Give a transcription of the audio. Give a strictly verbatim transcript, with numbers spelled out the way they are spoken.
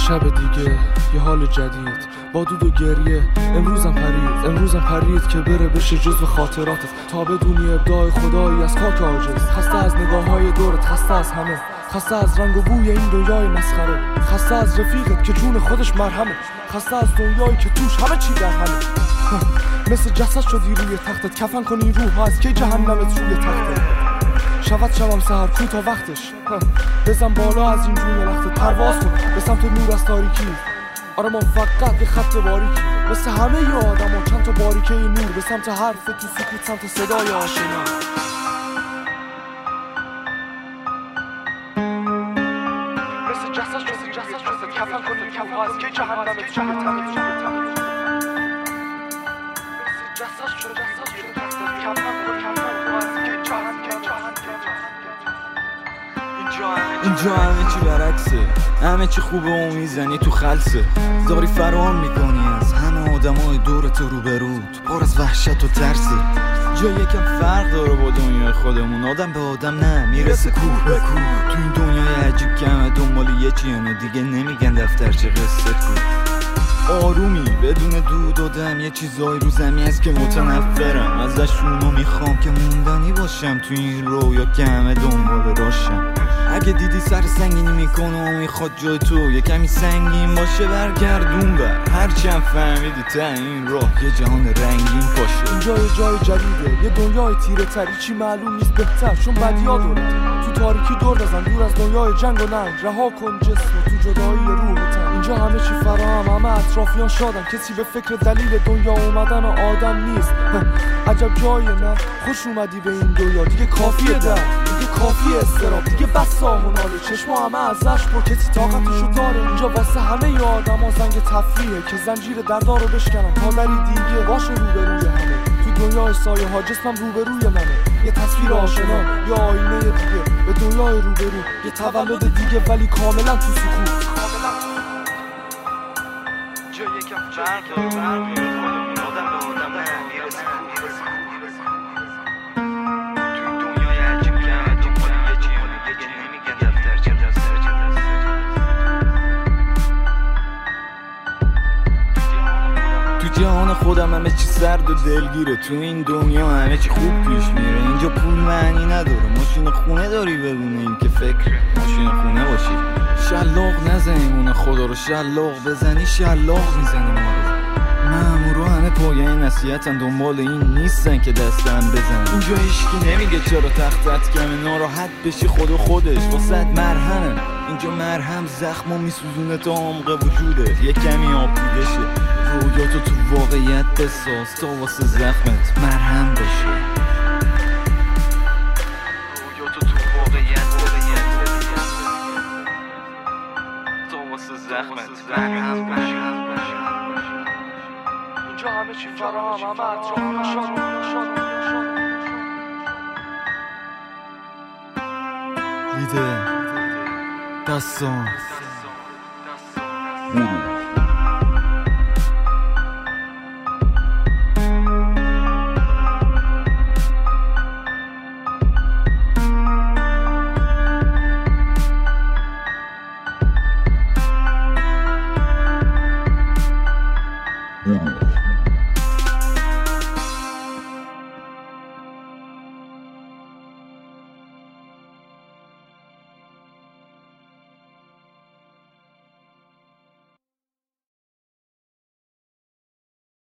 شب دیگه یه حال جدید با دود و گریه امروزم پرید امروزم پرید که بره بشه جزو خاطراتت تا بدونی ابداع خدایی از خاک عاجز. خسته از نگاه های دورت، خسته از همه، خسته از رنگ و بوی این دنیای مسخره، خسته از رفیقت که جون خودش مرهمه، خسته از دنیایی که توش همه چی در همه. مثل جسد شدی روی تختت، کفن کنی روح از که جهنمت روی تختت. شود شبم سهر کو تا وقتش، بزن بالا از این جون لختت، پرواز کن به سمت نور از تاریکی. آره ما فقط یه خط باریکی مثل همه ی آدم ها، چند تا باریکه نور به سمت حرف تو سکوت، سمت صدای آشنا. مثل جسد شدی جسد شدی کفن کنی روح از که جهنمت روی تختت. جسد شد جسد شد کفن کن روح از که جهنمت. اینجا همه چی برعکسه، همه چی خوبه و میزنی تو خلصه. داری فرار میکنی از همه آدمای دورت و روبروت، پر از وحشت و ترسه. جا یکم فرق داره با دنیای خودمون، آدم به آدم نه میرسه کوه به کوه. تو این دنیای عجیب که همه دنبال یه چیانه دیگه نمیگن دفترچه قصه کو. آرومی بدون دود و دم، یه چیزایی رو زمین هست که متنفرم ازشونو، میخوام که موندنی باشم تو این رویا که همه دنبال راشم. اگه دیدی سر سنگینی میکنه و میخواد جای تو یه کمی سنگین باشه، برگردون بر هرچند فهمیدی تا این راه یه جهان رنگین باشه. اینجا یه جای جدیده، یه دنیای تیره تری، چی معلوم نیست بهتر چون بدیا دورت. تو تاریکی دور بزن دور از دنیای جنگ و ننگ، رها کن جسم تو جدایی روح و تن. اینجا همه چی فراهم، همه اطرافیان شادن، کسی به فکر دلیل دنیا اومدن و آدم نیست. عجب جاییه نه، خوش اومدی به این دنیا، دیگه کافیه در دیگه کافیه استراب، دیگه بس ساموناله چشما همه ازش پر، کسی طاقتشو داره. اینجا واسه همه ی آدم ها زنگ تفریحه که زنجیر دردا رو بشکنم تا دری دیگه باشه روبروی همه. تو دنیای سایه ها جسمم روبروی منه، یه تصویر آشنا، یه آینه دیگه به دنیای روبرو، یه تولد دیگه ولی کاملا تو سکوت. جا یکم فرق داره فرق داره خودمون، آدم به آدم میرسه میرسه. تو این دنیای عجیب که همه دنبال یه چیانه دیگه نمیگن دفترچه دفترچه. تو جهان خودم همه چی سرد و دلگیره، تو این دنیا همه چی خوب پیش میره. اینجا پول معنی نداره، ماشین خونه داری بدون این که فکر ماشین خونه باشی. شلاق نزنی خدا رو، شلاق بزنی شلاق میزنه ما رو. مامورا همه پایه نصیحتن، دنبال این نیستن که دستم بزن. اینجا هیچکی نمیگه چرا تختت کمه، ناراحت بشی خود خودش واسه مرهمه. اینجا مرهم زخمو میسوزونه تا عمق وجوده، یه کمی آب دیده شه. رویاتو تو واقعیت بساز تا واسه زخمت مرهم بشه. رویاتو تو واقعیت تا واسه زخمت مرهم بشه. اینجا همه چی فراهم، همه اطرافیان دیده دستان